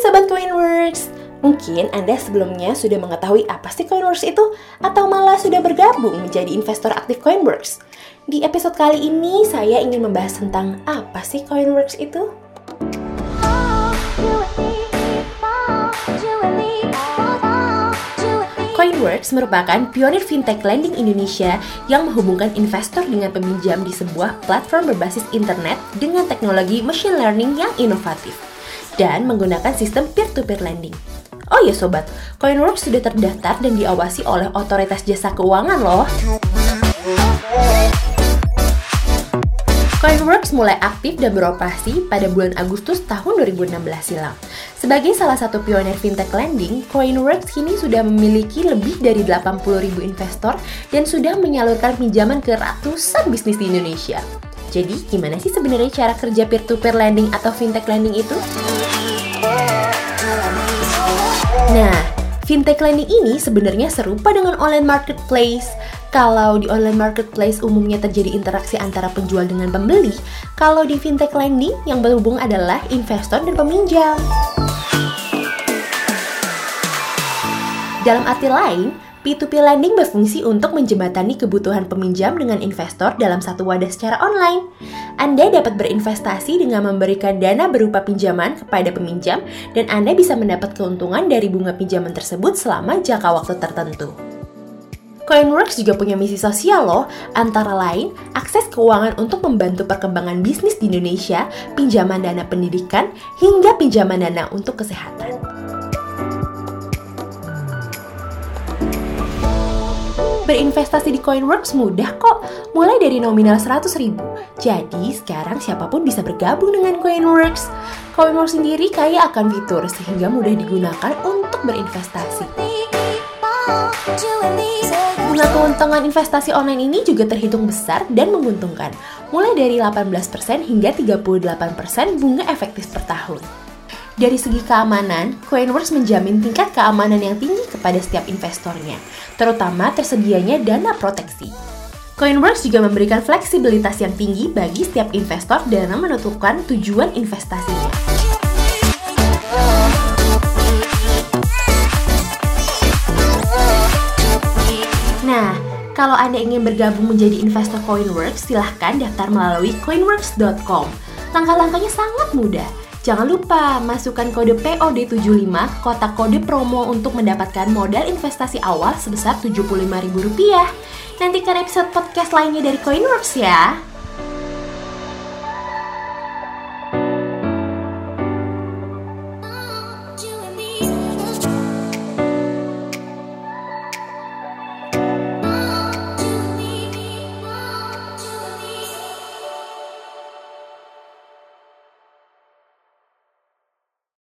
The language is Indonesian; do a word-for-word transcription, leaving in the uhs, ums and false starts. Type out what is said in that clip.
Sobat Coinworks, mungkin Anda sebelumnya sudah mengetahui apa sih Coinworks itu, atau malah sudah bergabung menjadi investor aktif Coinworks. Di episode kali ini, saya ingin membahas tentang apa sih Coinworks itu. Coinworks merupakan pionir fintech lending Indonesia yang menghubungkan investor dengan peminjam di sebuah platform berbasis internet dengan teknologi machine learning yang inovatif dan menggunakan sistem peer-to-peer lending. Oh ya sobat, Coinworks sudah terdaftar dan diawasi oleh Otoritas Jasa Keuangan loh. Coinworks mulai aktif dan beroperasi pada bulan Agustus tahun dua ribu enam belas silam. Sebagai salah satu pionir fintech lending, Coinworks kini sudah memiliki lebih dari delapan puluh ribu investor dan sudah menyalurkan pinjaman ke ratusan bisnis di Indonesia. Jadi, gimana sih sebenarnya cara kerja peer-to-peer lending atau fintech lending itu? Nah, fintech lending ini sebenarnya serupa dengan online marketplace. Kalau di online marketplace umumnya terjadi interaksi antara penjual dengan pembeli, kalau di fintech lending yang berhubung adalah investor dan peminjam. Dalam arti lain, P to P lending berfungsi untuk menjembatani kebutuhan peminjam dengan investor dalam satu wadah secara online. Anda dapat berinvestasi dengan memberikan dana berupa pinjaman kepada peminjam, dan Anda bisa mendapat keuntungan dari bunga pinjaman tersebut selama jangka waktu tertentu. Coinworks juga punya misi sosial loh, antara lain akses keuangan untuk membantu perkembangan bisnis di Indonesia, pinjaman dana pendidikan, hingga pinjaman dana untuk kesehatan. Berinvestasi di Coinworks mudah kok, mulai dari nominal seratus ribu. Jadi sekarang siapapun bisa bergabung dengan Coinworks. Coinworks sendiri kaya akan fitur sehingga mudah digunakan untuk berinvestasi. Bunga keuntungan investasi online ini juga terhitung besar dan menguntungkan, mulai dari delapan belas persen hingga tiga puluh delapan persen bunga efektif per tahun. Dari segi keamanan, Coinworks menjamin tingkat keamanan yang tinggi kepada setiap investornya, terutama tersedianya dana proteksi. Coinworks juga memberikan fleksibilitas yang tinggi bagi setiap investor dalam menentukan tujuan investasinya. Nah, kalau Anda ingin bergabung menjadi investor Coinworks, silahkan daftar melalui coinworks dot com. Langkah-langkahnya sangat mudah. Jangan lupa masukkan kode P O D tujuh puluh lima ke kotak kode promo untuk mendapatkan modal investasi awal sebesar tujuh puluh lima ribu rupiah. Nantikan episode podcast lainnya dari Coinworks ya.